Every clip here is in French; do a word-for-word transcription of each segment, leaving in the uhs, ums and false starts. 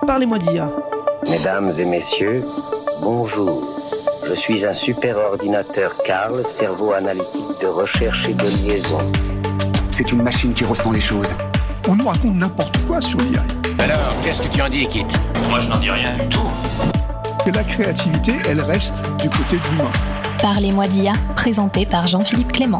Parlez-moi d'I A. Mesdames et messieurs, bonjour. Je suis un super ordinateur Carl, cerveau analytique de recherche et de liaison. C'est une machine qui ressent les choses. On nous raconte n'importe quoi sur l'I A. Alors, qu'est-ce que tu en dis, Kit ? Moi, je n'en dis rien du tout. Que la créativité, elle reste du côté de l'humain. Parlez-moi d'I A, présenté par Jean-Philippe Clément.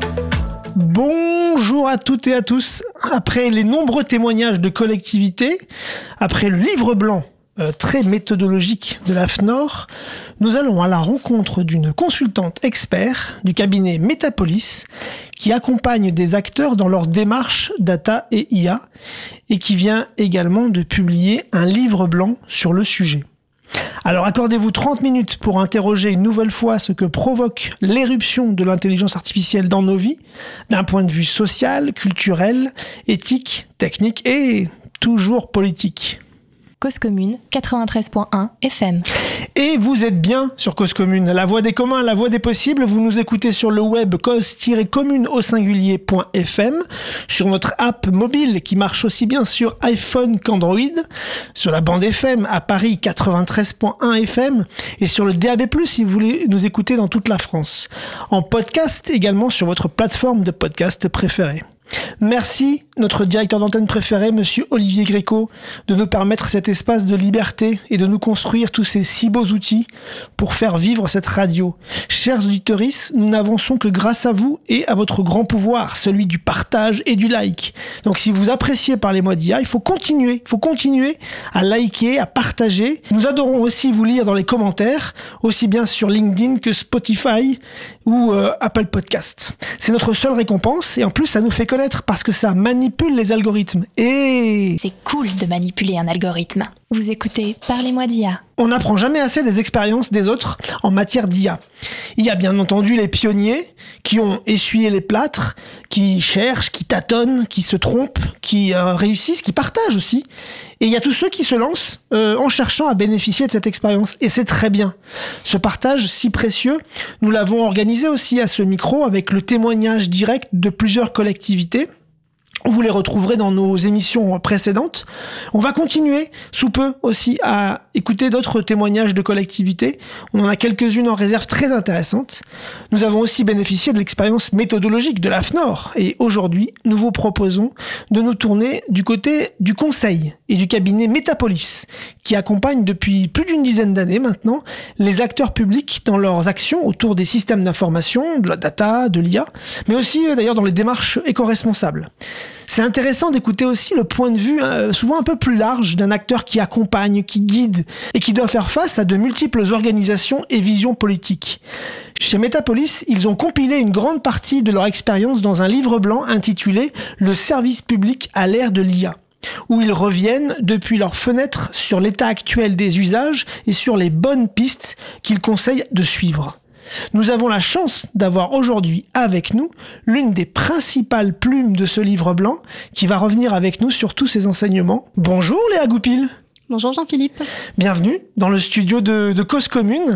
Bonjour à toutes et à tous. Après les nombreux témoignages de collectivités, après le livre blanc euh, très méthodologique de l'A F N O R, nous allons à la rencontre d'une consultante expert du cabinet Metapolis qui accompagne des acteurs dans leur démarche data et I A et qui vient également de publier un livre blanc sur le sujet. Alors accordez-vous trente minutes pour interroger une nouvelle fois ce que provoque l'éruption de l'intelligence artificielle dans nos vies, d'un point de vue social, culturel, éthique, technique et toujours politique. Cause Commune, quatre-vingt-treize point un F M. Et vous êtes bien sur Cause Commune, la voix des communs, la voix des possibles. Vous nous écoutez sur le web cause-commune au singulier point F M, sur notre app mobile qui marche aussi bien sur iPhone qu'Android, sur la bande F M à Paris quatre-vingt-treize point un F M et sur le D A B plus, si vous voulez nous écouter dans toute la France. En podcast également sur votre plateforme de podcast préférée. Merci, notre directeur d'antenne préféré, monsieur Olivier Gréco, de nous permettre cet espace de liberté et de nous construire tous ces si beaux outils pour faire vivre cette radio. Chers auditeurs, nous n'avançons que grâce à vous et à votre grand pouvoir, celui du partage et du like. Donc si vous appréciez Parlez-moi d'I A, il faut continuer, il faut continuer à liker, à partager. Nous adorons aussi vous lire dans les commentaires, aussi bien sur LinkedIn que Spotify ou euh, Apple Podcast. C'est notre seule récompense et en plus ça nous fait connaître parce que ça manipule les algorithmes. Et c'est cool de manipuler un algorithme. Vous écoutez Parlez-moi d'I A. On n'apprend jamais assez des expériences des autres en matière d'I A. Il y a bien entendu les pionniers qui ont essuyé les plâtres, qui cherchent, qui tâtonnent, qui se trompent, qui euh, réussissent, qui partagent aussi. Et il y a tous ceux qui se lancent euh, en cherchant à bénéficier de cette expérience. Et c'est très bien. Ce partage si précieux, nous l'avons organisé aussi à ce micro avec le témoignage direct de plusieurs collectivités. Vous les retrouverez dans nos émissions précédentes. On va continuer sous peu aussi à écouter d'autres témoignages de collectivités. On en a quelques-unes en réserve très intéressantes. Nous avons aussi bénéficié de l'expérience méthodologique de l'A F N O R. Et aujourd'hui, nous vous proposons de nous tourner du côté du conseil et du cabinet Metapolis, qui accompagne depuis plus d'une dizaine d'années maintenant les acteurs publics dans leurs actions autour des systèmes d'information, de la data, de l'I A, mais aussi d'ailleurs dans les démarches éco-responsables. C'est intéressant d'écouter aussi le point de vue euh, souvent un peu plus large d'un acteur qui accompagne, qui guide et qui doit faire face à de multiples organisations et visions politiques. Chez Metapolis, ils ont compilé une grande partie de leur expérience dans un livre blanc intitulé « Le service public à l'ère de l'I A », où ils reviennent depuis leur fenêtre sur l'état actuel des usages et sur les bonnes pistes qu'ils conseillent de suivre. Nous avons la chance d'avoir aujourd'hui avec nous l'une des principales plumes de ce livre blanc qui va revenir avec nous sur tous ces enseignements. Bonjour Léa Goupil. Bonjour Jean-Philippe. Bienvenue dans le studio de, de Cause Commune.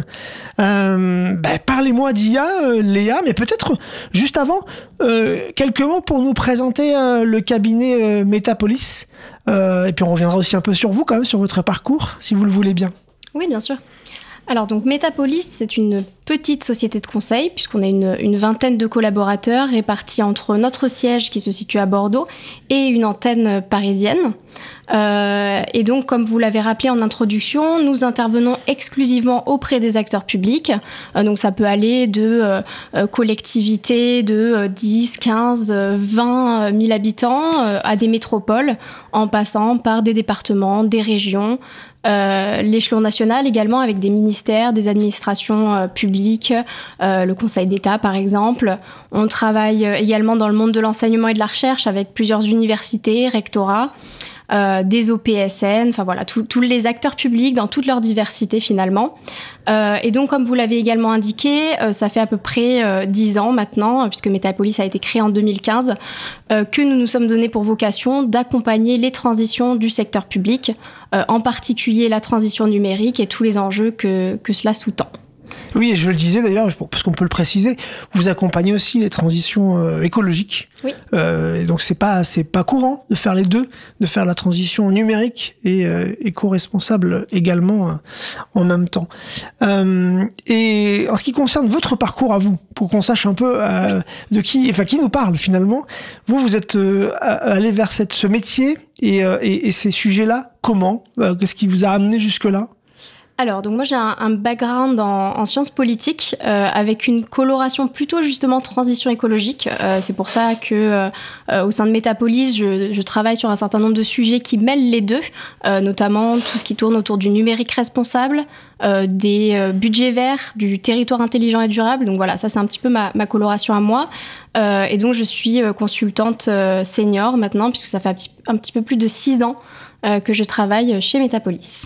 Euh, bah, parlez-moi d'I A, euh, Léa, mais peut-être juste avant, euh, quelques mots pour nous présenter euh, le cabinet euh, Metapolis. Euh, et puis on reviendra aussi un peu sur vous quand même, sur votre parcours, si vous le voulez bien. Oui, bien sûr. Alors donc Metapolis, c'est une petite société de conseil puisqu'on a une, une vingtaine de collaborateurs répartis entre notre siège qui se situe à Bordeaux et une antenne parisienne. Euh, et donc, comme vous l'avez rappelé en introduction, nous intervenons exclusivement auprès des acteurs publics. Euh, donc ça peut aller de euh, collectivités de euh, dix, quinze, vingt mille habitants euh, à des métropoles, en passant par des départements, des régions, Euh, l'échelon national également avec des ministères, des administrations euh, publiques, euh, le Conseil d'État par exemple. On travaille euh, également dans le monde de l'enseignement et de la recherche avec plusieurs universités, rectorats, euh, des O P S N, enfin voilà, tous les acteurs publics dans toute leur diversité finalement. Euh, et donc comme vous l'avez également indiqué, euh, ça fait à peu près euh, dix ans maintenant, puisque Metapolis a été créé en deux mille quinze, euh, que nous nous sommes donnés pour vocation d'accompagner les transitions du secteur public, euh, en particulier la transition numérique et tous les enjeux que, que cela sous-tend. Oui, et je le disais d'ailleurs, parce qu'on peut le préciser, vous accompagnez aussi les transitions euh, écologiques. Oui. Euh, et donc c'est pas c'est pas courant de faire les deux, de faire la transition numérique et euh, éco-responsable également euh, en même temps. Euh, et en ce qui concerne votre parcours à vous, pour qu'on sache un peu euh, oui. de qui, enfin qui nous parle finalement, vous vous êtes euh, allé vers cette, ce métier et, euh, et, et ces sujets-là. Comment euh, Qu'est-ce qui vous a amené jusque-là ? Alors, donc moi j'ai un, un background en, en sciences politiques euh, avec une coloration plutôt justement transition écologique. Euh, c'est pour ça que euh, au sein de Metapolis, je, je travaille sur un certain nombre de sujets qui mêlent les deux, euh, notamment tout ce qui tourne autour du numérique responsable, euh, des euh, budgets verts, du territoire intelligent et durable. Donc voilà, ça c'est un petit peu ma, ma coloration à moi. Euh, et donc je suis euh, consultante euh, senior maintenant, puisque ça fait un petit, un petit peu plus de six ans euh, que je travaille chez Metapolis.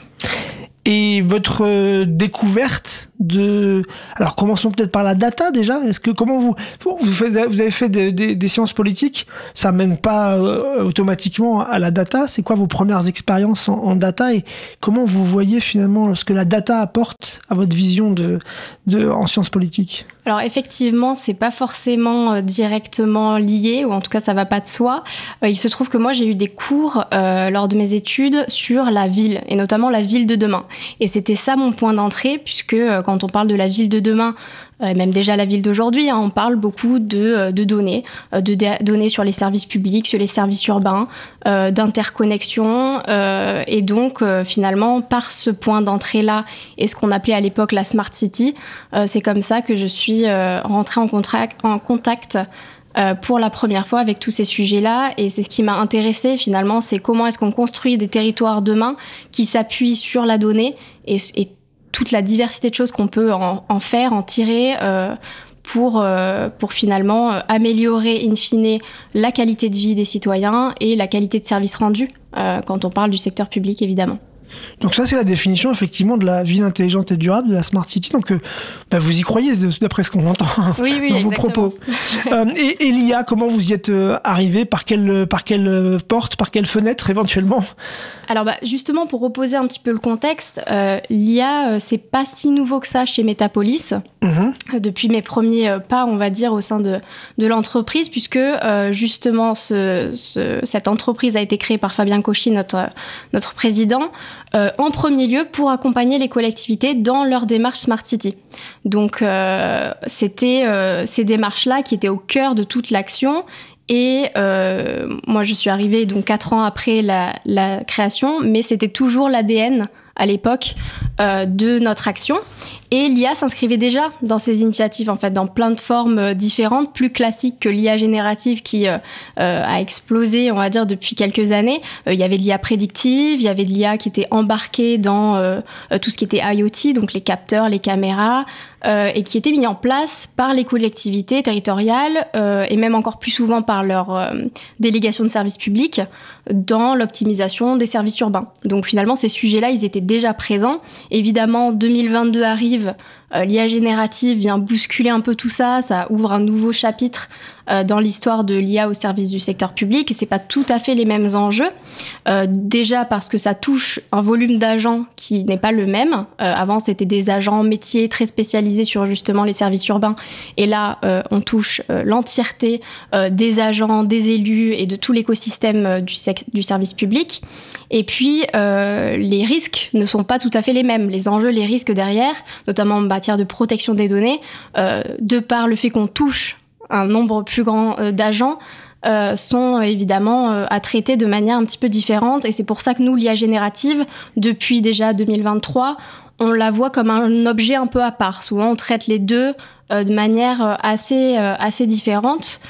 Et votre euh, découverte de... Alors, commençons peut-être par la data, déjà. Est-ce que, comment vous... Vous, faites, vous avez fait des, des, des sciences politiques. Ça mène pas euh, automatiquement à la data. C'est quoi vos premières expériences en, en data et comment vous voyez finalement ce que la data apporte à votre vision de, de, en sciences politiques ? Alors effectivement, c'est pas forcément euh, directement lié, ou en tout cas ça va pas de soi. Euh, il se trouve que moi j'ai eu des cours euh, lors de mes études sur la ville, et notamment la ville de demain. Et c'était ça mon point d'entrée, puisque euh, quand on parle de la ville de demain, et même déjà la ville d'aujourd'hui, hein, on parle beaucoup de, de données, de dé- données sur les services publics, sur les services urbains, euh, d'interconnexion. Euh, et donc, euh, finalement, par ce point d'entrée-là, et ce qu'on appelait à l'époque la Smart City, euh, c'est comme ça que je suis euh, rentrée en, contract, en contact euh, pour la première fois avec tous ces sujets-là. Et c'est ce qui m'a intéressée, finalement, c'est comment est-ce qu'on construit des territoires demain qui s'appuient sur la donnée et, et toute la diversité de choses qu'on peut en, en faire, en tirer euh, pour, euh, pour finalement euh, améliorer in fine la qualité de vie des citoyens et la qualité de service rendu euh, quand on parle du secteur public évidemment. Donc ça, c'est la définition effectivement de la ville intelligente et durable, de la Smart City. Donc euh, bah, vous y croyez d'après ce qu'on entend oui, oui, dans exactement. vos propos. euh, et, et l'I A, comment vous y êtes euh, arrivé ? Par quelle, par quelle porte, par quelle fenêtre éventuellement ? Alors bah, justement, pour reposer un petit peu le contexte, euh, l'I A, euh, c'est pas si nouveau que ça chez Metapolis. Mmh. Depuis mes premiers pas, on va dire, au sein de, de l'entreprise, puisque euh, justement, ce, ce, cette entreprise a été créée par Fabien Cauchy, notre, notre président, euh, en premier lieu pour accompagner les collectivités dans leur démarche Smart City. Donc, euh, c'était euh, ces démarches-là qui étaient au cœur de toute l'action. Et euh, moi, je suis arrivée donc quatre ans après la, la création, mais c'était toujours l'A D N à l'époque euh, de notre action. Et l'I A s'inscrivait déjà dans ces initiatives, en fait, dans plein de formes différentes, plus classiques que l'I A générative qui euh, euh, a explosé, on va dire, depuis quelques années. Euh, il y avait de l'I A prédictive, il y avait de l'I A qui était embarquée dans euh, tout ce qui était I O T, donc les capteurs, les caméras, euh, et qui était mis en place par les collectivités territoriales euh, et même encore plus souvent par leur euh, délégation de services publics dans l'optimisation des services urbains. Donc finalement, ces sujets-là, ils étaient déjà présents. Évidemment, deux mille vingt-deux arrive, euh, l'I A générative vient bousculer un peu tout ça, ça ouvre un nouveau chapitre euh, dans l'histoire de l'I A au service du secteur public, et c'est pas tout à fait les mêmes enjeux. Euh, déjà parce que ça touche un volume d'agents qui n'est pas le même. Euh, avant, c'était des agents métiers très spécialisés sur justement les services urbains, et là, euh, on touche euh, l'entièreté euh, des agents, des élus et de tout l'écosystème euh, du, sec- du service public. Et puis, euh, les risques ne sont pas tout à fait les mêmes. Les enjeux, les risques derrière, notamment en matière de protection des données, euh, de par le fait qu'on touche un nombre plus grand euh, d'agents, euh, sont évidemment euh, à traiter de manière un petit peu différente. Et c'est pour ça que nous, l'I A générative, depuis déjà deux mille vingt-trois, on la voit comme un objet un peu à part. Souvent, on traite les deux euh, de manière assez, euh, assez différente.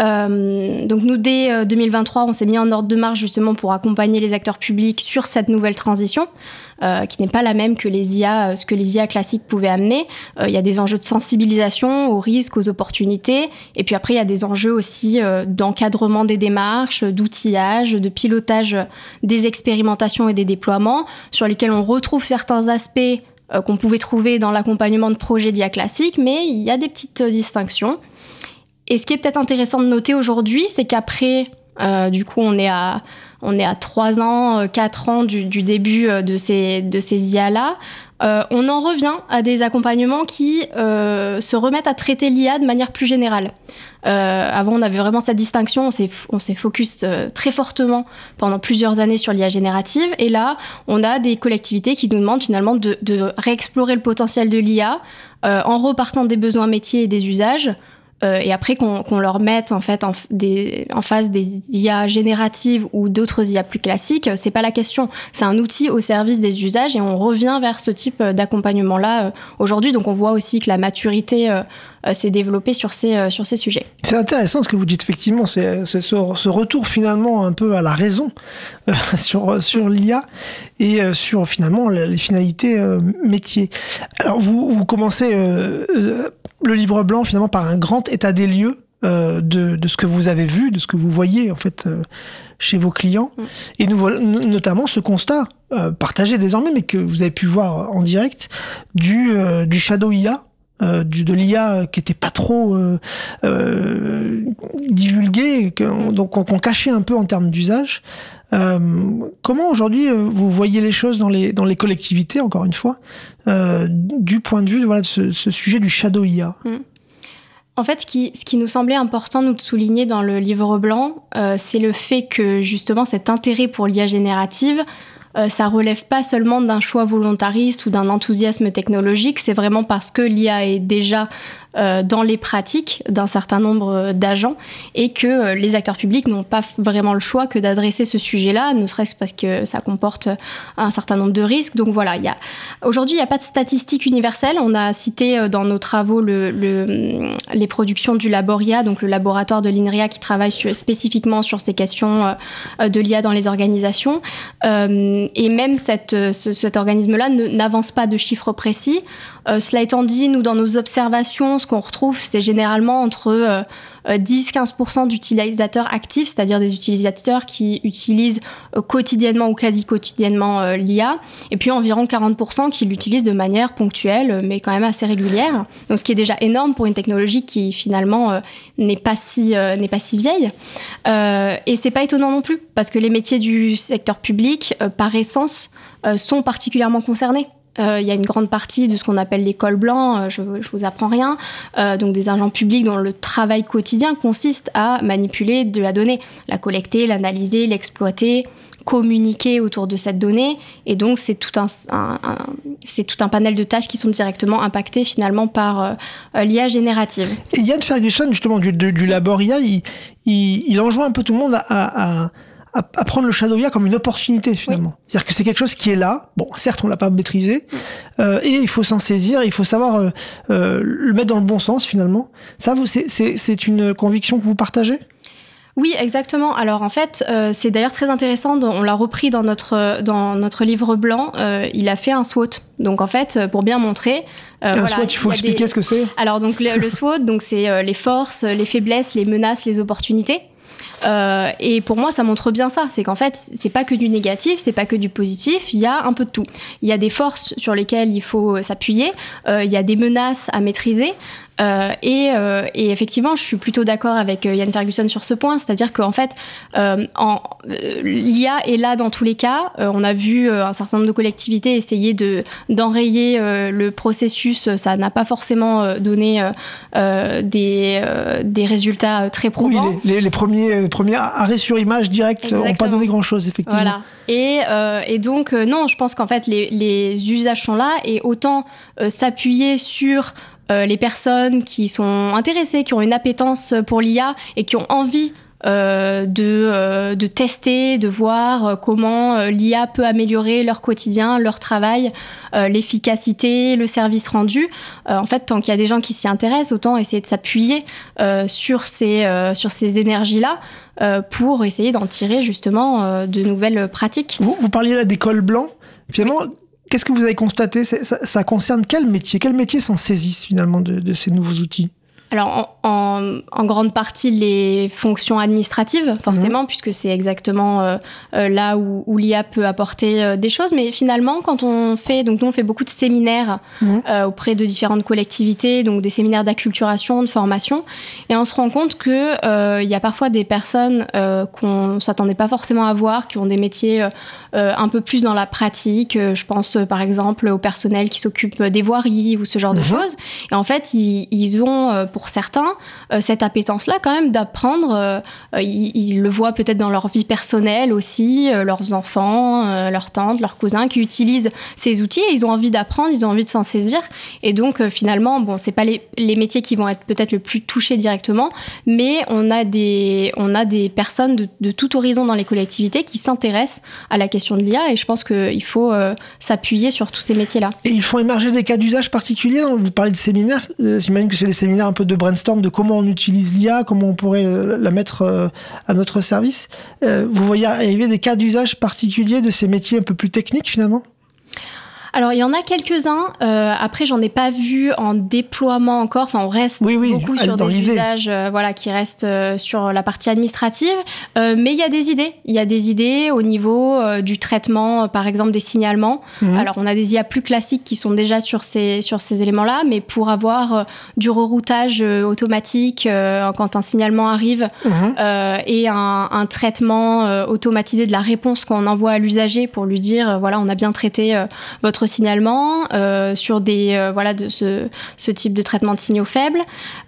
Euh, donc nous, dès euh, deux mille vingt-trois, on s'est mis en ordre de marche justement pour accompagner les acteurs publics sur cette nouvelle transition, euh, qui n'est pas la même que les I A, ce que les I A classiques pouvaient amener. Euh, il y a des enjeux de sensibilisation aux risques, aux opportunités, et puis après il y a des enjeux aussi euh, d'encadrement des démarches, d'outillage, de pilotage des expérimentations et des déploiements, sur lesquels on retrouve certains aspects euh, qu'on pouvait trouver dans l'accompagnement de projets d'I A classiques, mais il y a des petites euh, distinctions. Et ce qui est peut-être intéressant de noter aujourd'hui, c'est qu'après, euh, du coup, on est à, on est à trois ans, quatre ans du, du début de ces, de ces I A-là. Euh, on en revient à des accompagnements qui euh, se remettent à traiter l'I A de manière plus générale. Euh, avant, on avait vraiment cette distinction, on s'est, on s'est focus euh, très fortement pendant plusieurs années sur l'I A générative. Et là, on a des collectivités qui nous demandent finalement de, de réexplorer le potentiel de l'I A euh, en repartant des besoins métiers et des usages. Euh, et après qu'on, qu'on leur mette en fait en, des, en face des I A génératives ou d'autres I A plus classiques, c'est pas la question. C'est un outil au service des usages et on revient vers ce type d'accompagnement-là euh, aujourd'hui. Donc on voit aussi que la maturité euh, euh, s'est développée sur ces, euh, sur ces sujets. C'est intéressant ce que vous dites, effectivement. C'est, c'est ce, ce retour finalement un peu à la raison euh, sur, sur l'I A et euh, sur finalement les finalités euh, métiers. Alors vous, vous commencez... Euh, euh, le livre blanc, finalement, par un grand état des lieux euh, de, de ce que vous avez vu, de ce que vous voyez, en fait, euh, chez vos clients. Mmh. Et nous voilà, notamment ce constat, euh, partagé désormais, mais que vous avez pu voir en direct, du, euh, du shadow I A, euh, du, de l'I A qui n'était pas trop euh, euh, divulgué, que, donc qu'on cachait un peu en termes d'usage. Euh, comment aujourd'hui euh, vous voyez les choses dans les, dans les collectivités, encore une fois, euh, du point de vue voilà, de ce, ce sujet du shadow I A? Mmh. En fait, ce qui, ce qui nous semblait important nous de souligner dans le livre blanc, euh, c'est le fait que justement cet intérêt pour l'I A générative, euh, ça relève pas seulement d'un choix volontariste ou d'un enthousiasme technologique, c'est vraiment parce que l'I A est déjà euh, dans les pratiques d'un certain nombre d'agents et que euh, les acteurs publics n'ont pas vraiment le choix que d'adresser ce sujet-là, ne serait-ce parce que ça comporte un certain nombre de risques. Donc voilà, il y a... aujourd'hui, il n'y a pas de statistiques universelles. On a cité euh, dans nos travaux le, le, les productions du Laboria, donc le laboratoire de l'INRIA qui travaille sur, spécifiquement sur ces questions euh, de l'I A dans les organisations. Euh, et même cette, ce, cet organisme-là ne, n'avance pas de chiffres précis. Euh, cela étant dit, nous, dans nos observations, ce qu'on retrouve, c'est généralement entre euh, dix à quinze pour cent d'utilisateurs actifs, c'est-à-dire des utilisateurs qui utilisent euh, quotidiennement ou quasi quotidiennement euh, l'I A, et puis environ quarante pour cent qui l'utilisent de manière ponctuelle, mais quand même assez régulière. Donc, ce qui est déjà énorme pour une technologie qui, finalement, euh, n'est pas si, euh, n'est pas si vieille. Euh, et c'est pas étonnant non plus, parce que les métiers du secteur public, euh, par essence, euh, sont particulièrement concernés. Il euh, y a une grande partie de ce qu'on appelle les cols blancs, euh, je ne vous apprends rien, euh, donc des agents publics dont le travail quotidien consiste à manipuler de la donnée, la collecter, l'analyser, l'exploiter, communiquer autour de cette donnée. Et donc, c'est tout un, un, un, c'est tout un panel de tâches qui sont directement impactées finalement par euh, l'I A générative. Et Ian Ferguson, justement, du, du, du Labor I A, il, il, il enjoint un peu tout le monde à... à... à prendre le shadow I A comme une opportunité, finalement. Oui. C'est-à-dire que c'est quelque chose qui est là. Bon, certes, on l'a pas maîtrisé. Euh, et il faut s'en saisir. Il faut savoir euh, euh, le mettre dans le bon sens, finalement. Ça, vous, c'est, c'est, c'est une conviction que vous partagez ? Oui, exactement. Alors, en fait, euh, c'est d'ailleurs très intéressant. On l'a repris dans notre, dans notre livre blanc. Euh, il a fait un SWOT. Donc, en fait, pour bien montrer... Euh, un voilà, SWOT, il faut il expliquer des... ce que c'est. Alors, donc, le, le SWOT, donc, c'est euh, les forces, les faiblesses, les menaces, les opportunités. Euh, et pour moi, ça montre bien ça. C'est qu'en fait, c'est pas que du négatif, c'est pas que du positif. Il y a un peu de tout. Il y a des forces sur lesquelles il faut s'appuyer. Euh, il y a des menaces à maîtriser. Euh, et, euh, et effectivement, je suis plutôt d'accord avec euh, Ian Ferguson sur ce point, c'est-à-dire qu'en fait, euh, en, euh, l'I A est là dans tous les cas. Euh, on a vu euh, un certain nombre de collectivités essayer de, d'enrayer euh, le processus. Ça n'a pas forcément euh, donné euh, euh, des, euh, des résultats très probants. Oui, les, les, les premiers, les premiers arrêts sur image directs n'ont pas donné grand-chose, effectivement. Voilà. Et, euh, et donc, euh, non, je pense qu'en fait, les, les usages sont là et autant euh, s'appuyer sur... Euh, les personnes qui sont intéressées, qui ont une appétence pour l'I A et qui ont envie euh, de, euh, de tester, de voir euh, comment euh, l'I A peut améliorer leur quotidien, leur travail, euh, l'efficacité, le service rendu. Euh, en fait, tant qu'il y a des gens qui s'y intéressent, autant essayer de s'appuyer euh, sur ces, euh, sur ces énergies-là euh, pour essayer d'en tirer justement euh, de nouvelles pratiques. Vous, vous parliez là des cols blancs. Finalement, oui. Qu'est-ce que vous avez constaté ? ça, ça concerne quel métier ? Quels métiers s'en saisissent finalement de, de ces nouveaux outils ? Alors, en, en, en grande partie, les fonctions administratives, forcément, mmh. puisque c'est exactement euh, euh, là où, où l'I A peut apporter euh, des choses. Mais finalement, quand on fait... Donc, nous, on fait beaucoup de séminaires mmh. euh, auprès de différentes collectivités, donc des séminaires d'acculturation, de formation. Et on se rend compte qu'il euh, y a parfois des personnes euh, qu'on ne s'attendait pas forcément à voir, qui ont des métiers euh, un peu plus dans la pratique. Je pense, euh, par exemple, au personnel qui s'occupe des voiries ou ce genre mmh. de choses. Et en fait, ils, ils ont... Euh, pour certains, euh, cette appétence-là, quand même, d'apprendre. Euh, ils, ils le voient peut-être dans leur vie personnelle aussi, euh, leurs enfants, euh, leurs tantes, leurs cousins qui utilisent ces outils et ils ont envie d'apprendre, ils ont envie de s'en saisir. Et donc, euh, finalement, bon, c'est pas les, les métiers qui vont être peut-être le plus touchés directement, mais on a des, on a des personnes de, de tout horizon dans les collectivités qui s'intéressent à la question de l'I A et je pense qu'il faut euh, s'appuyer sur tous ces métiers-là. Et ils font émerger des cas d'usage particuliers. Vous parlez de séminaires, euh, j'imagine que c'est des séminaires un peu de brainstorm de comment on utilise l'I A, comment on pourrait euh, la mettre euh, à notre service. Euh, vous voyez arriver des cas d'usage particuliers de ces métiers un peu plus techniques finalement ? Alors, il y en a quelques-uns. Euh, après, j'en ai pas vu en déploiement encore. Enfin, on reste oui, oui, beaucoup sur des l'idée. usages euh, voilà, qui restent euh, sur la partie administrative. Euh, mais il y a des idées. Il y a des idées au niveau euh, du traitement, euh, par exemple, des signalements. Mmh. Alors, on a des I A plus classiques qui sont déjà sur ces, sur ces éléments-là. Mais pour avoir euh, du reroutage euh, automatique euh, quand un signalement arrive mmh. euh, et un, un traitement euh, automatisé de la réponse qu'on envoie à l'usager pour lui dire, euh, voilà, on a bien traité euh, votre signalement euh, sur des euh, voilà de ce, ce type de traitement de signaux faibles.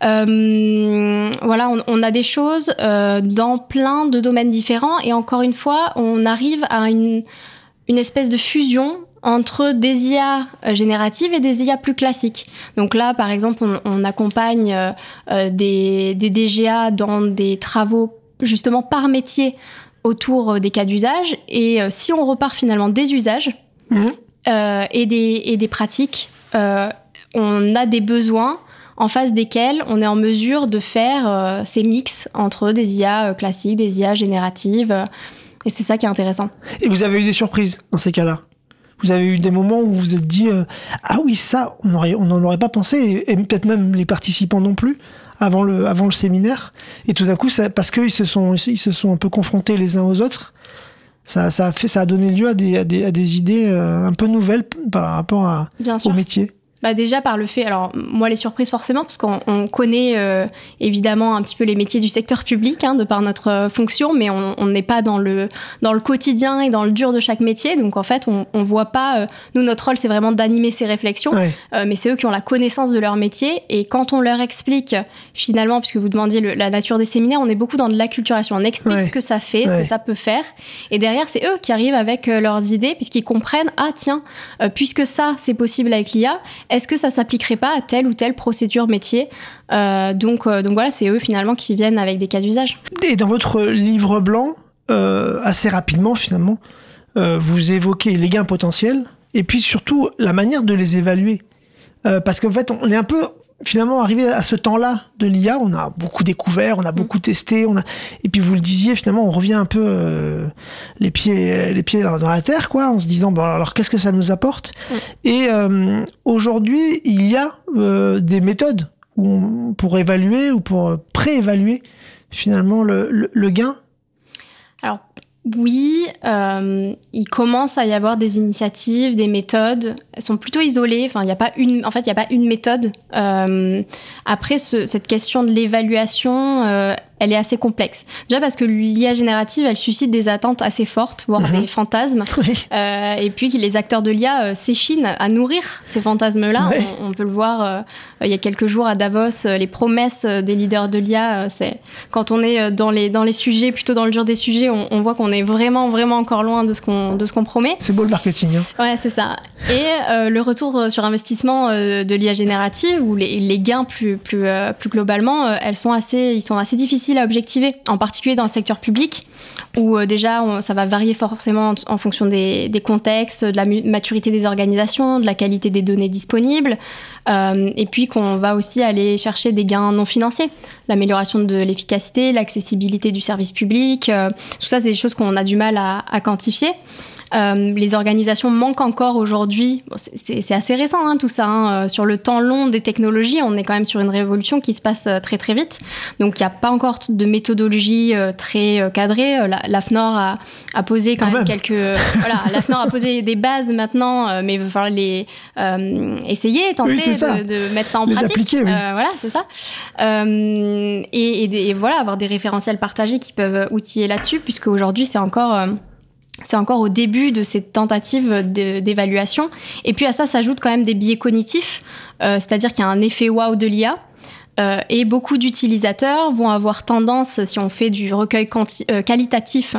Euh, voilà, on, on a des choses euh, dans plein de domaines différents et encore une fois, on arrive à une, une espèce de fusion entre des I A génératives et des I A plus classiques. Donc là, par exemple, on, on accompagne euh, des, des D G A dans des travaux justement par métier autour des cas d'usage et euh, si on repart finalement des usages, mmh. Euh, et, des, et des pratiques, euh, on a des besoins en face desquels on est en mesure de faire euh, ces mix entre des I A classiques, des I A génératives, euh, et c'est ça qui est intéressant. Et vous avez eu des surprises dans ces cas-là ? Vous avez eu des moments où vous vous êtes dit euh, « Ah oui, ça, on n'en aurait pas pensé, et, et peut-être même les participants non plus, avant le, avant le séminaire. » Et tout d'un coup, ça, parce qu'ils se sont, ils se sont un peu confrontés les uns aux autres, Ça, ça, a fait, ça a donné lieu à des, à des, à des idées euh, un peu nouvelles par rapport à, au métier. Bah déjà par le fait, alors moi les surprises forcément, parce qu'on on connaît euh, évidemment un petit peu les métiers du secteur public, hein, de par notre euh, fonction, mais on n'est pas dans le, dans le quotidien et dans le dur de chaque métier, donc en fait on ne voit pas, euh, nous notre rôle c'est vraiment d'animer ces réflexions, ouais. euh, mais c'est eux qui ont la connaissance de leur métier, et quand on leur explique finalement, puisque vous demandiez le, la nature des séminaires, on est beaucoup dans de l'acculturation, on explique ouais. ce que ça fait, ouais. ce que ça peut faire, et derrière c'est eux qui arrivent avec euh, leurs idées, puisqu'ils comprennent, ah tiens, euh, puisque ça c'est possible avec l'I A, est-ce que ça s'appliquerait pas à telle ou telle procédure métier euh, donc, euh, donc voilà, c'est eux finalement qui viennent avec des cas d'usage. Et dans votre livre blanc, euh, assez rapidement finalement, euh, vous évoquez les gains potentiels et puis surtout la manière de les évaluer. Euh, parce qu'en fait, on est un peu finalement arrivé à ce temps-là de l'I A, on a beaucoup découvert, on a beaucoup mmh. testé, on a... et puis vous le disiez, finalement, on revient un peu euh, les pieds, les pieds dans, dans la terre, quoi, en se disant, bon, alors qu'est-ce que ça nous apporte ? mmh. Et euh, aujourd'hui, il y a euh, des méthodes où on, pour évaluer ou pour pré-évaluer finalement le, le, le gain. Alors, oui, euh, il commence à y avoir des initiatives, des méthodes. Elles sont plutôt isolées. Enfin, il n'y a pas une. En fait, il n'y a pas une méthode. Euh, après, ce, cette question de l'évaluation, euh, elle est assez complexe. Déjà parce que l'I A générative, elle suscite des attentes assez fortes, voire mmh. des fantasmes. Oui. Euh, et puis que les acteurs de l'I A euh, s'échinent à nourrir ces fantasmes-là. Ouais. On, on peut le voir. Euh, il y a quelques jours à Davos, euh, les promesses des leaders de l'I A. Euh, c'est quand on est dans les dans les sujets, plutôt dans le dur des sujets, on, on voit qu'on est vraiment vraiment encore loin de ce qu'on de ce qu'on promet. C'est beau le marketing. Hein. Ouais, c'est ça. Et euh, le retour sur investissement euh, de l'I A générative ou les, les gains plus plus euh, plus globalement, euh, elles sont assez ils sont assez difficiles à objectiver, en particulier dans le secteur public, où euh, déjà on, ça va varier forcément en, en fonction des, des contextes, de la mu- maturité des organisations, de la qualité des données disponibles, euh, et puis qu'on va aussi aller chercher des gains non financiers, l'amélioration de l'efficacité, l'accessibilité du service public, euh, tout ça c'est des choses qu'on a du mal à, à quantifier. Euh, les organisations manquent encore aujourd'hui, bon, c'est, c'est, c'est assez récent hein, tout ça, hein, sur le temps long des technologies, on est quand même sur une révolution qui se passe très très vite, donc il n'y a pas encore de méthodologie euh, très euh, cadrée. La, l'AFNOR a, a posé quand, quand même, même quelques... voilà, l'AFNOR a posé des bases maintenant, euh, mais il va falloir les euh, essayer, tenter oui, de, de mettre ça en les pratique. Appliquer, oui. euh, voilà, c'est ça. Euh, et, et, et voilà, avoir des référentiels partagés qui peuvent outiller là-dessus, puisque aujourd'hui c'est encore... Euh, C'est encore au début de cette tentative de, d'évaluation. Et puis à ça s'ajoutent quand même des biais cognitifs, euh, c'est-à-dire qu'il y a un effet wow de l'I A. Euh, et beaucoup d'utilisateurs vont avoir tendance, si on fait du recueil quanti- euh, qualitatif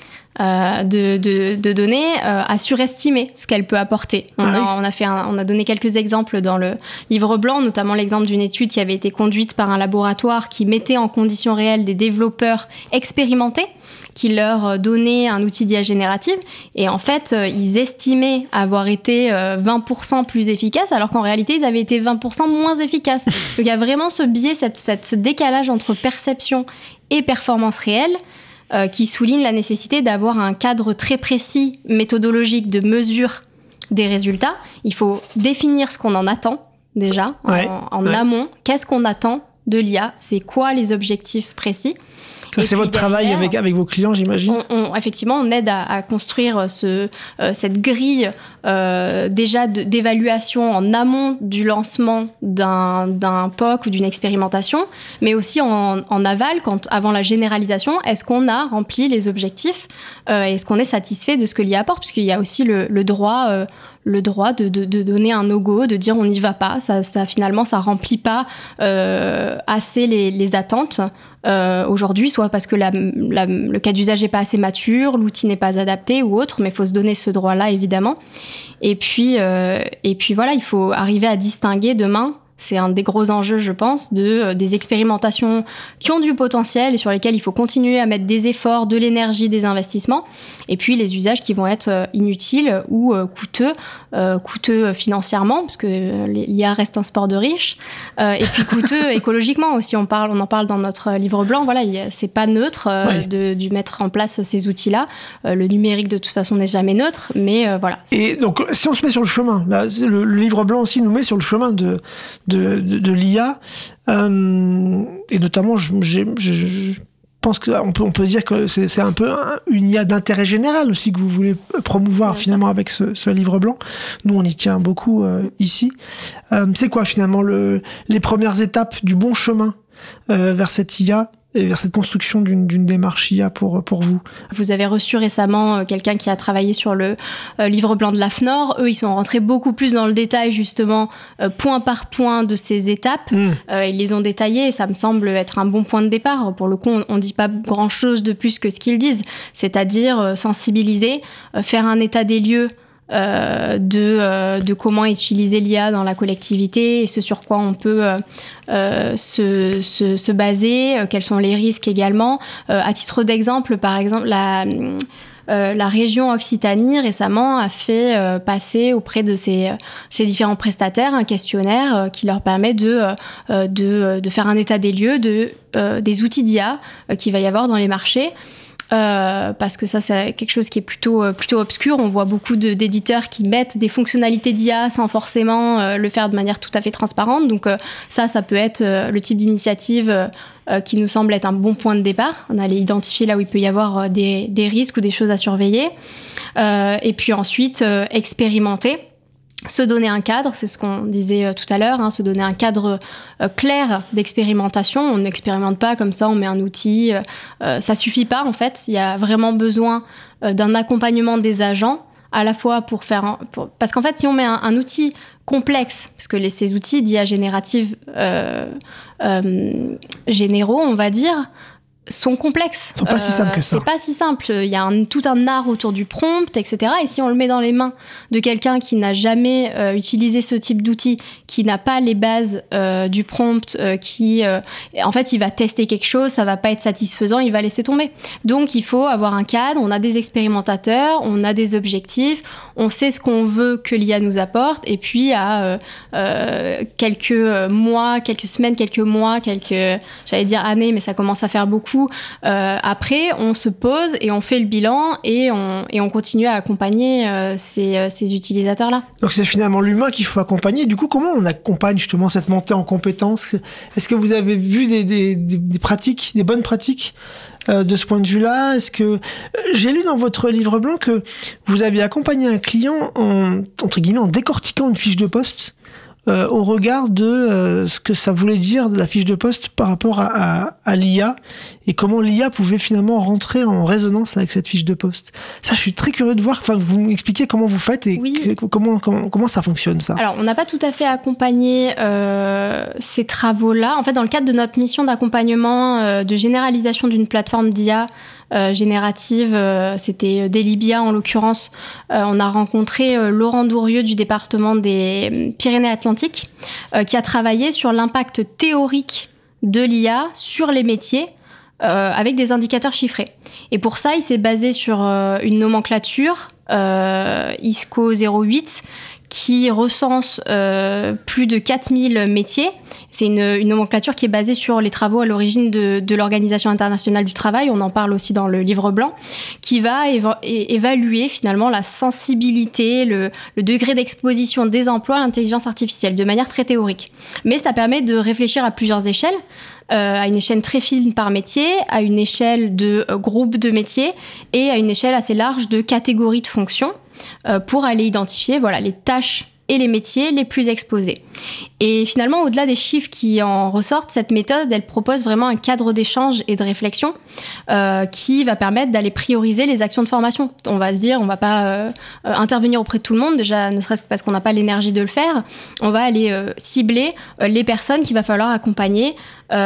euh, de, de, de données, euh, à surestimer ce qu'elle peut apporter. On, ah a, oui. on, a fait un, on a donné quelques exemples dans le livre blanc, notamment l'exemple d'une étude qui avait été conduite par un laboratoire qui mettait en conditions réelles des développeurs expérimentés, qui leur donnait un outil d'I A générative, et en fait, euh, ils estimaient avoir été euh, vingt pour cent plus efficaces, alors qu'en réalité, ils avaient été vingt pour cent moins efficaces. Donc il y a vraiment ce biais, cette, cette, ce décalage entre perception et performance réelle, euh, qui souligne la nécessité d'avoir un cadre très précis, méthodologique, de mesure des résultats. Il faut définir ce qu'on en attend, déjà, ouais, en, en ouais. amont. Qu'est-ce qu'on attend de l'I A ? C'est quoi les objectifs précis ? Ça, c'est votre derrière, travail avec, avec vos clients, j'imagine. On, on, effectivement, on aide à, à construire ce, euh, cette grille euh, déjà de, d'évaluation en amont du lancement d'un, d'un P O C ou d'une expérimentation, mais aussi en, en aval, quand, avant la généralisation. Est-ce qu'on a rempli les objectifs euh, Est-ce qu'on est satisfait de ce que l'I A apporte ? Puisqu'il y a aussi le, le droit... Euh, le droit de, de, de donner un no-go, de dire on n'y va pas, ça, ça, finalement ça remplit pas euh, assez les, les attentes euh, aujourd'hui, soit parce que la, la, le cas d'usage n'est pas assez mature, l'outil n'est pas adapté ou autre, mais il faut se donner ce droit-là évidemment. Et puis, euh, et puis voilà, il faut arriver à distinguer demain. C'est un des gros enjeux, je pense, de, euh, des expérimentations qui ont du potentiel et sur lesquelles il faut continuer à mettre des efforts, de l'énergie, des investissements. Et puis les usages qui vont être euh, inutiles ou euh, coûteux, euh, coûteux financièrement, parce que euh, l'I A reste un sport de riches, euh, et puis coûteux écologiquement aussi. On, parle, on en parle dans notre livre blanc. Voilà, y a, c'est pas neutre euh, ouais. de, de mettre en place ces outils-là. Euh, le numérique, de toute façon, n'est jamais neutre, mais euh, voilà. Et donc, si on se met sur le chemin, là, le, le livre blanc aussi nous met sur le chemin de... De, de, de l'I A, euh, et notamment, je, je, je, je pense qu'on peut, on peut dire que c'est, c'est un peu un, une I A d'intérêt général aussi que vous voulez promouvoir Bien finalement sûr. Avec ce, ce livre blanc. Nous, on y tient beaucoup euh, ici. Euh, c'est quoi finalement le, les premières étapes du bon chemin euh, vers cette I A et vers cette construction d'une, d'une démarche I A pour, pour vous? Vous avez reçu récemment euh, quelqu'un qui a travaillé sur le euh, livre blanc de l'AFNOR. Eux, ils sont rentrés beaucoup plus dans le détail, justement, euh, point par point de ces étapes. Mmh. Euh, ils les ont détaillées et ça me semble être un bon point de départ. Pour le coup, on ne dit pas grand-chose de plus que ce qu'ils disent, c'est-à-dire euh, sensibiliser, euh, faire un état des lieux Euh, de, euh, de comment utiliser l'I A dans la collectivité et ce sur quoi on peut euh, euh, se, se, se baser, euh, quels sont les risques également. Euh, à titre d'exemple, par exemple, la, euh, la région Occitanie récemment a fait euh, passer auprès de ses, ses différents prestataires un questionnaire euh, qui leur permet de, euh, de, de faire un état des lieux de, euh, des outils d'I A euh, qu'il va y avoir dans les marchés. Euh, parce que ça, c'est quelque chose qui est plutôt, euh, plutôt obscur. On voit beaucoup de, d'éditeurs qui mettent des fonctionnalités d'I A sans forcément euh, le faire de manière tout à fait transparente. Donc euh, ça, ça peut être euh, le type d'initiative euh, qui nous semble être un bon point de départ. On allait identifier là où il peut y avoir euh, des, des risques ou des choses à surveiller. Euh, et puis ensuite, euh, expérimenter. Se donner un cadre, c'est ce qu'on disait euh, tout à l'heure, hein, se donner un cadre euh, clair d'expérimentation. On n'expérimente pas comme ça, on met un outil. Euh, ça suffit pas, en fait. Il y a vraiment besoin euh, d'un accompagnement des agents, à la fois pour faire... Un, pour, parce qu'en fait, si on met un, un outil complexe, parce que les, ces outils d'I A générative euh, euh, généraux, on va dire... sont complexes. Ils sont pas euh, si simples que ça. C'est pas si simple. Il y a un, tout un art autour du prompt, et cetera. Et si on le met dans les mains de quelqu'un qui n'a jamais euh, utilisé ce type d'outil, qui n'a pas les bases euh, du prompt, euh, qui, euh, en fait, il va tester quelque chose, ça va pas être satisfaisant, il va laisser tomber. Donc, il faut avoir un cadre. On a des expérimentateurs, on a des objectifs, on sait ce qu'on veut que l'I A nous apporte. Et puis, à euh, euh, quelques mois, quelques semaines, quelques mois, quelques, j'allais dire années, mais ça commence à faire beaucoup. coup, euh, après, on se pose et on fait le bilan et on, et on continue à accompagner euh, ces, ces utilisateurs-là. Donc c'est finalement l'humain qu'il faut accompagner. Du coup, comment on accompagne justement cette montée en compétences ? Est-ce que vous avez vu des, des, des, des pratiques, des bonnes pratiques euh, de ce point de vue-là ? Est-ce que j'ai lu dans votre livre blanc que vous aviez accompagné un client en, entre guillemets, en décortiquant une fiche de poste euh, au regard de euh, ce que ça voulait dire de la fiche de poste par rapport à, à, à l'I A et comment l'I A pouvait finalement rentrer en résonance avec cette fiche de poste. Ça, je suis très curieux de voir. Enfin, vous m'expliquez comment vous faites et oui. que, comment, comment comment ça fonctionne ça. Alors, on n'a pas tout à fait accompagné euh, ces travaux-là. En fait, dans le cadre de notre mission d'accompagnement euh, de généralisation d'une plateforme d'I A. Euh, générative, euh, c'était Delibia en l'occurrence. Euh, on a rencontré euh, Laurent Dourieux du département des Pyrénées-Atlantiques euh, qui a travaillé sur l'impact théorique de l'I A sur les métiers euh, avec des indicateurs chiffrés. Et pour ça, il s'est basé sur euh, une nomenclature euh, I S C O zéro huit qui recense euh, plus de quatre mille métiers. C'est une, une nomenclature qui est basée sur les travaux à l'origine de, de l'Organisation internationale du travail, on en parle aussi dans le livre blanc, qui va éva- é- évaluer finalement la sensibilité, le, le degré d'exposition des emplois à l'intelligence artificielle, de manière très théorique. Mais ça permet de réfléchir à plusieurs échelles, euh, à une échelle très fine par métier, à une échelle de euh, groupe de métiers et à une échelle assez large de catégories de fonctions, euh, pour aller identifier voilà, les tâches et les métiers les plus exposés. Et finalement, au-delà des chiffres qui en ressortent, cette méthode, elle propose vraiment un cadre d'échange et de réflexion euh, qui va permettre d'aller prioriser les actions de formation. On va se dire, on ne va pas euh, euh, intervenir auprès de tout le monde, déjà ne serait-ce que parce qu'on n'a pas l'énergie de le faire. On va aller euh, cibler euh, les personnes qu'il va falloir accompagner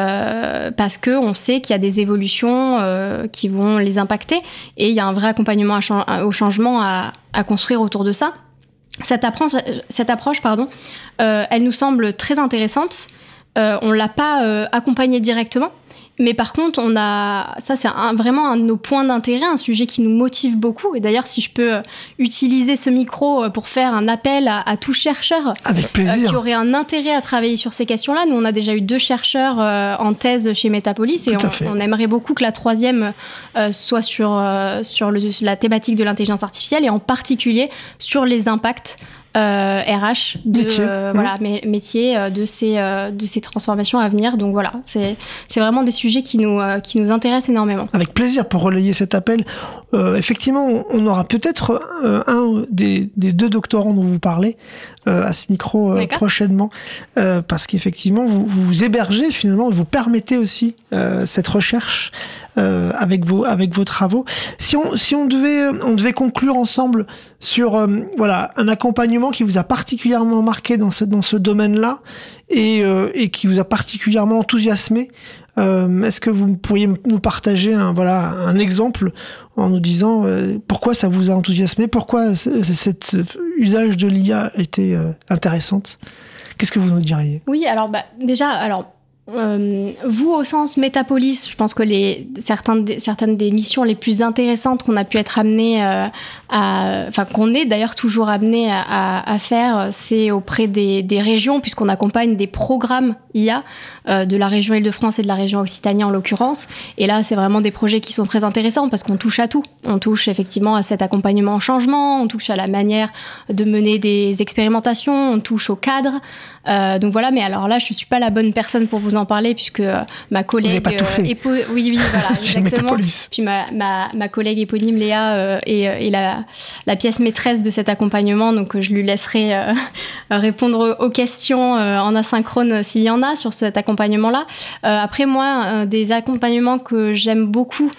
euh, parce qu'on sait qu'il y a des évolutions euh, qui vont les impacter et il y a un vrai accompagnement à ch- au changement à, à construire autour de ça. Cette approche, cette approche pardon, euh, elle nous semble très intéressante. Euh, on ne l'a pas euh, accompagnée directement, mais par contre, on a, ça c'est un, vraiment un de nos points d'intérêt, un sujet qui nous motive beaucoup. Et d'ailleurs, si je peux euh, utiliser ce micro pour faire un appel à, à tout chercheur Avec plaisir. Euh, qui aurait un intérêt à travailler sur ces questions-là. Nous, on a déjà eu deux chercheurs euh, en thèse chez Metapolis et on, on aimerait beaucoup que la troisième euh, soit sur, euh, sur le, la thématique de l'intelligence artificielle et en particulier sur les impacts Euh, R H de métier, euh, mmh. voilà mé- métier euh, de ces euh, de ces transformations à venir. Donc voilà, c'est c'est vraiment des sujets qui nous euh, qui nous intéressent énormément. Avec plaisir pour relayer cet appel. Euh, effectivement, on aura peut-être euh, un des, des deux doctorants dont vous parlez euh, à ce micro euh, prochainement, euh, parce qu'effectivement, vous, vous hébergez finalement, vous permettez aussi euh, cette recherche euh, avec vos avec vos travaux. Si on si on devait on devait conclure ensemble sur euh, voilà un accompagnement qui vous a particulièrement marqué dans ce dans ce domaine-là et euh, et qui vous a particulièrement enthousiasmé. Euh, est-ce que vous pourriez nous partager un, voilà, un exemple en nous disant euh, pourquoi ça vous a enthousiasmé, pourquoi c- c- cet usage de l'I A était euh, intéressante ? Qu'est-ce que vous nous diriez ? Oui, alors bah, déjà, alors euh, vous au sens Metapolis, je pense que les certaines des, certaines des missions les plus intéressantes qu'on a pu être amené euh, à, enfin qu'on est d'ailleurs toujours amené à, à, à faire, c'est auprès des, des régions puisqu'on accompagne des programmes I A euh, de la région Île-de-France et de la région Occitanie en l'occurrence. Et là, c'est vraiment des projets qui sont très intéressants parce qu'on touche à tout. On touche effectivement à cet accompagnement au changement, on touche à la manière de mener des expérimentations, on touche au cadre. Euh, donc voilà, mais alors là, je suis pas la bonne personne pour vous en parler puisque euh, ma collègue... Vous n'avez pas tout fait. Euh, épo... Oui, oui, voilà, exactement. Puis ma, ma, ma collègue éponyme Léa euh, est, est la, la pièce maîtresse de cet accompagnement, donc euh, je lui laisserai euh, répondre aux questions euh, en asynchrone euh, s'il y en a sur cet accompagnement-là. Euh, après, moi, euh, des accompagnements que j'aime beaucoup,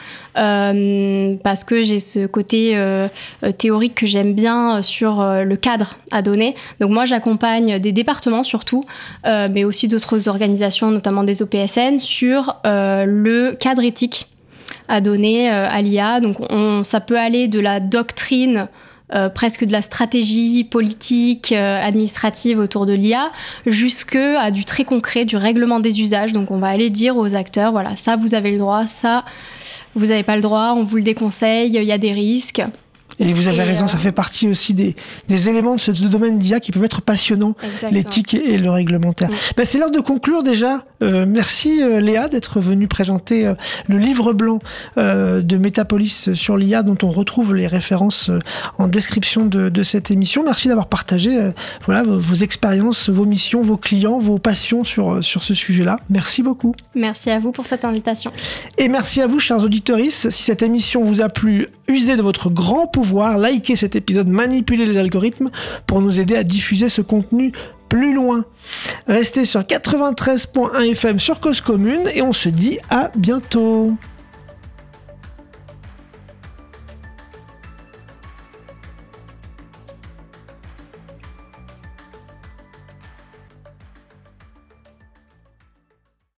euh, parce que j'ai ce côté euh, théorique que j'aime bien sur euh, le cadre à donner. Donc moi, j'accompagne des départements surtout, euh, mais aussi d'autres organisations, notamment des O P S N, sur euh, le cadre éthique à donner euh, à l'I A. Donc on, ça peut aller de la doctrine, Euh, presque de la stratégie politique, euh, administrative autour de l'I A, jusqu'à du très concret, du règlement des usages. Donc on va aller dire aux acteurs, voilà, ça vous avez le droit, ça vous n'avez pas le droit, on vous le déconseille, il y a des risques. Et vous avez Et raison, euh... ça fait partie aussi des, des éléments de ce domaine d'I A qui peuvent être passionnants, Exactement. l'éthique et le réglementaire. Oui. Ben, c'est l'heure de conclure déjà. Euh, merci euh, Léa d'être venue présenter euh, le livre blanc euh, de Metapolis sur l'I A, dont on retrouve les références euh, en description de, de cette émission. Merci d'avoir partagé euh, voilà, vos, vos expériences, vos missions, vos clients, vos passions sur, sur ce sujet-là. Merci beaucoup. Merci à vous pour cette invitation. Et merci à vous, chers auditeurs. Si cette émission vous a plu, usez de votre grand pouvoir, likez cet épisode, manipulez les algorithmes pour nous aider à diffuser ce contenu plus loin. Restez sur quatre-vingt-treize point un F M sur Cause Commune et on se dit à bientôt.